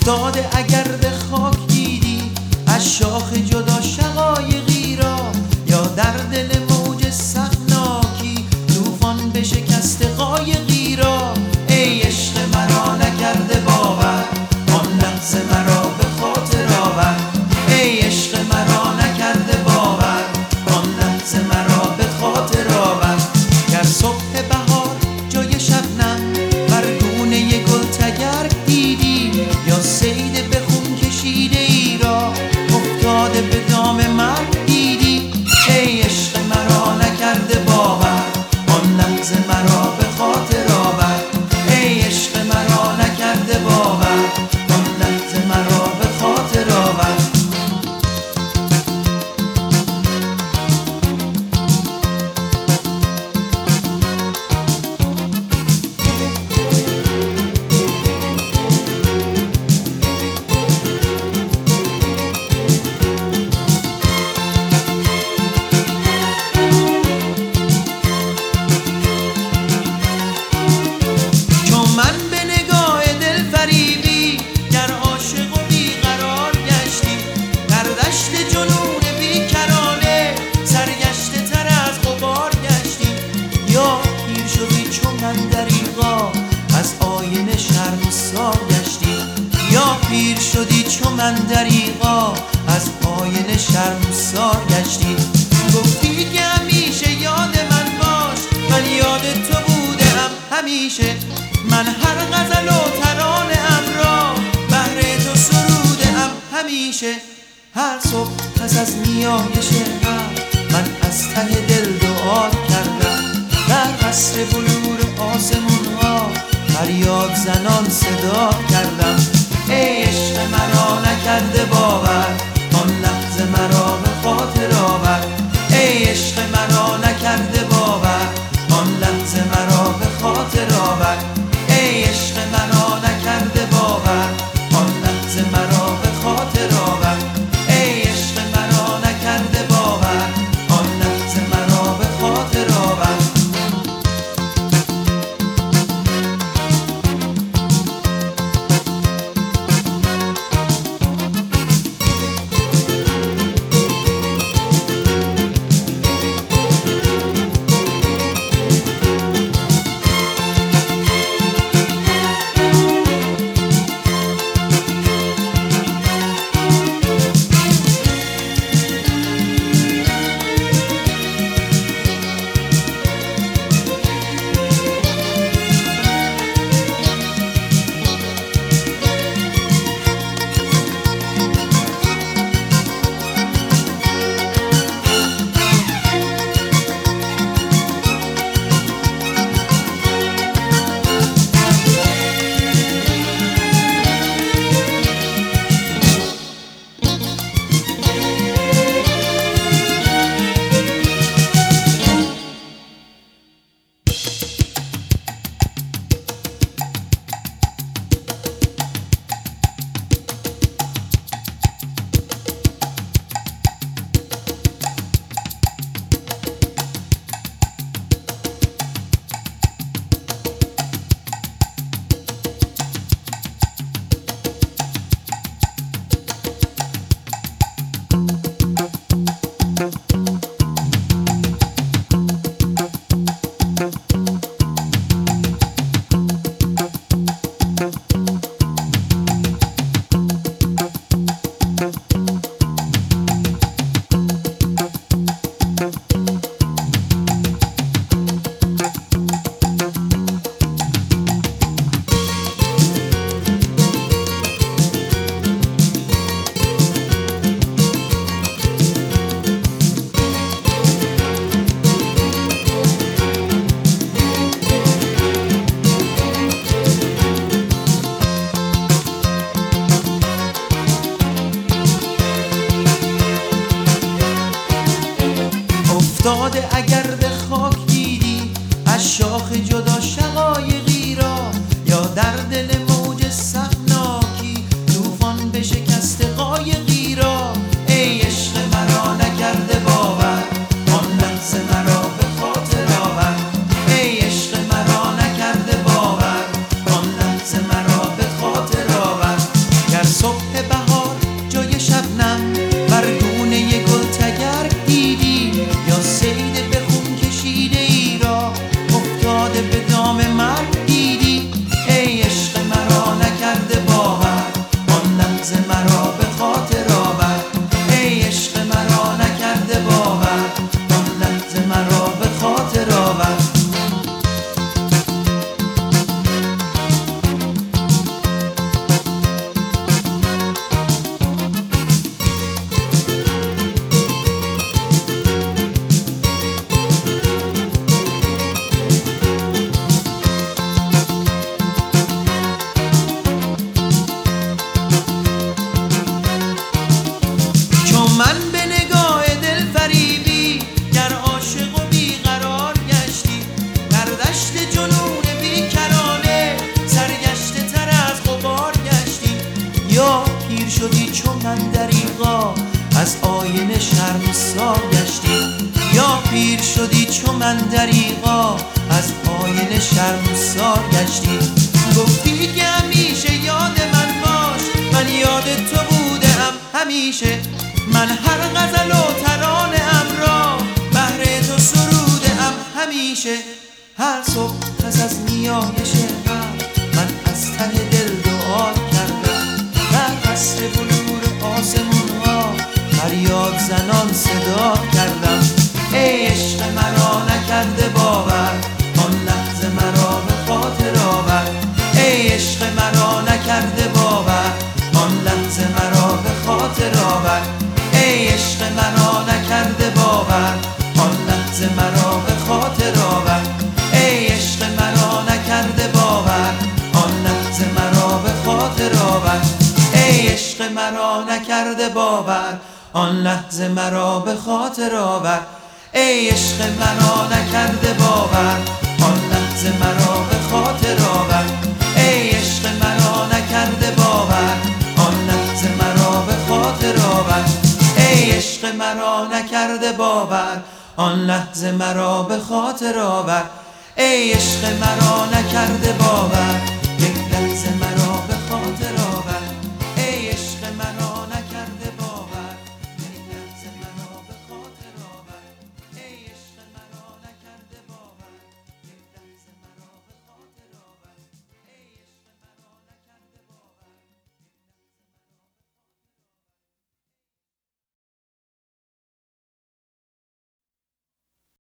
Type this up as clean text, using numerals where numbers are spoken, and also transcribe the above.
افتاده اگر به خاک دیدی از شاخ جدا شقایقی را، یا در دل موج سهمناکی طوفان بشکست قایقی را. ای عشق مرا نکرده باور، آن لحظه مرا به خاطر آور. ای عشق مرا نکرده باور، آن لحظه مرا به خاطر آور. در صبح بهار جای شبنم بر گونه گل تگرگ دیدی، یا صید به خون کشیده ای را افتاده به دام مرگ دیدی. ای عشق مرا نکرده باور، آن لحظه مرا به خاطر آور. ای عشق مرا نکرده باور، آن لحظه مرا به خاطر آور. پیر شدی چو من دریغا از آینه شرمسار گشتی. گفتی که همیشه یاد من باش، من یاد تو بودم همیشه. من هر غزل و ترانه ام را بهر تو سروده ام همیشه. هر صبح پس از نیایش شب من از ته دل دعا کردم، در قصر بلور آسمون ها فریاد زنان صدا کردم. ای عشق مرا نکرده باور، آن لحظه مرا به خاطر آور. ای عشق مرا نکرده باور، آن لحظه مرا به خاطر آور. ای عشق مرا نکرده باور، آن لحظه مرا به خاطر آور. ای عشق مرا نکرده باور، آن لحظه مرا به خاطر آور. افتاده اگر به خاک دیدی از شاخ جدا شقایقی را، یا در دل موج سهمناکی طوفان بشکست قایقی را. ای عشق مرا نکرده باور، آن لحظه مرا به خاطر آور. ای عشق مرا نکرده باور، آن لحظه مرا به خاطر آور. گر افتاده به دام مرگ دیدی، ای عشق مرا نکرده باور، آن لحظه مرا به خاطر آور. ای عشق مرا نکرده باور، آن لحظه مرا به خاطر آور. من به نگاه دل فریبی گر عاشق و بیقرار گشتی، در دشت جنون بیکرانه سرگشته تر از غبار گشتی. یا پیر شدی چون من دریغا از آینه شرمسار گشتی، یا پیر شدی چون من دریغا از آینه شرمسار گشتی. گفتی که همیشه یاد من باش، من یاد تو بودم همیشه، من هر غزل و ترانه ام را بهر تو سروده ام همیشه. هر صبح پس از نیایش غم من از ته دل دعا کردم، در قصر بلور آسمون ها فریاد زنان صدا کردم. ای عشق مرا نکرده باور، آن لحظه مرا به خاطر آور. ای عشق مرا نکرده باور، آن لحظه مرا به خاطر آور. ای عشق مرا نکرده باور، آن لحظه مرا به خاطر آور. ای عشق مرا نکرده باور، آن لحظه مرا به خاطر آور. ای عشق مرا نکرده باور، آن لحظه مرا به خاطر آور. ای عشق مرا نکرده باور، آن لحظه مرا به خاطر آور. ای عشق مرا نکرده باور، آن لحظه مرا به خاطر آور. ای عشق مرا نکرده باور، آن لحظه مرا به خاطر آور. ای عشق مرا نکرده باور.